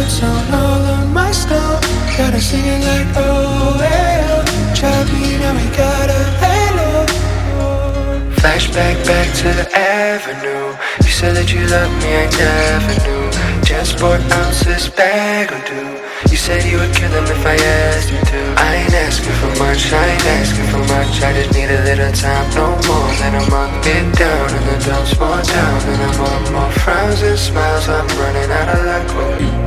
notes on all of my stuff. Got her singing like, oh, hey, oh. Trap me, now we got a halo. Flashback back to the avenue. You said that you loved me, I never knew. Just 4 ounces, bag or two. You said you would kill them if I asked you to. I ain't asking for much, I ain't asking for much. I just need a little time, no more than a month. Get down in the dumps, more down than a month. More frowns and smiles, I'm running out of luck.